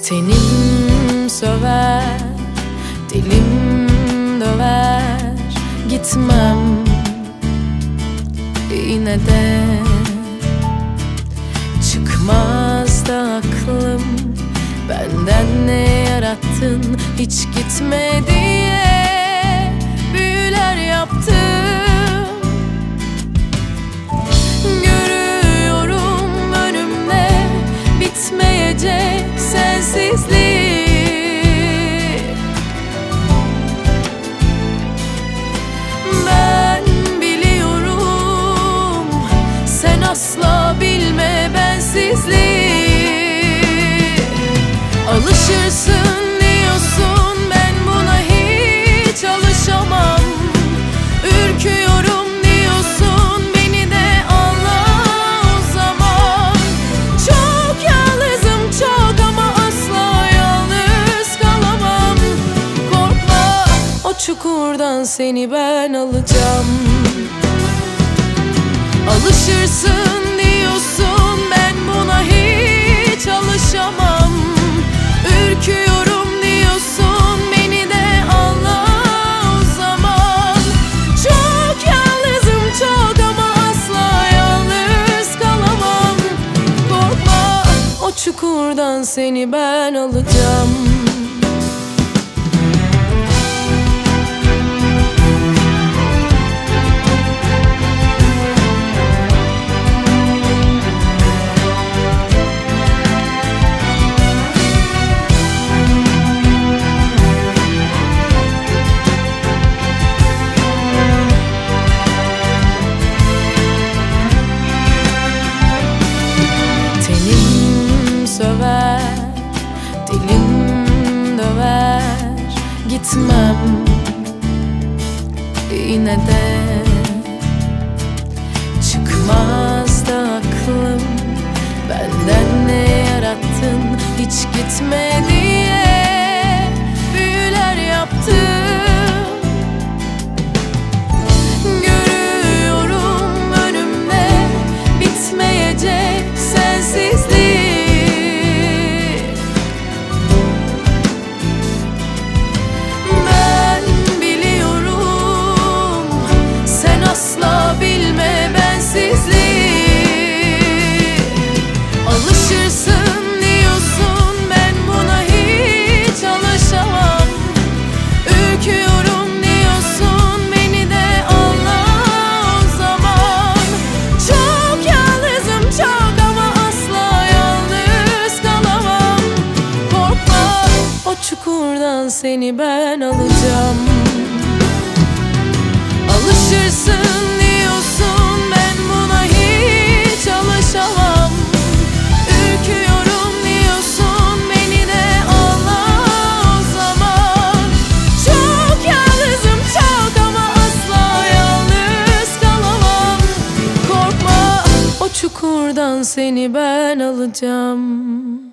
Tenim söver, dilim döver, gitmem yine de. Çıkmaz da aklım, benden ne yarattın hiç gitme diye büyüler yaptım. Görüyorum önümde bitmeyecek sensizlik. Ben biliyorum, sen asla bilme bensizliği. Alışırsın diyorsun, ben buna hiç alışamam. Ürküyorum diyorsun, beni de anla o zaman. Çok yalnızım çok, ama asla yalnız kalamam. Korkma, o çukurdan seni ben alacağım. Alışırsın diyorsun, ben buna hiç alışamam. Ürküyorum diyorsun, beni de anla o zaman. Çok yalnızım çok, ama asla yalnız kalamam. Korkma, o çukurdan seni ben alacağım. Söver, dilim döver, gitmem yine de. Çıkmaz da aklım, benden ne yarattın hiç gitme diye büyüler yaptım. Görüyorum önümde bitmeyecek sensizlik. Alışırsın diyorsun, ben buna hiç alışamam. Ürküyorum diyorsun, beni de anla o zaman. Çok yalnızım çok, ama asla yalnız kalamam. Korkma, o çukurdan seni ben alacağım. Alışırsın diyorsun, ben buna hiç alışamam. Ürküyorum diyorsun, beni de anla o zaman. Çok yalnızım çok, ama asla yalnız kalamam. Korkma, o çukurdan seni ben alacağım.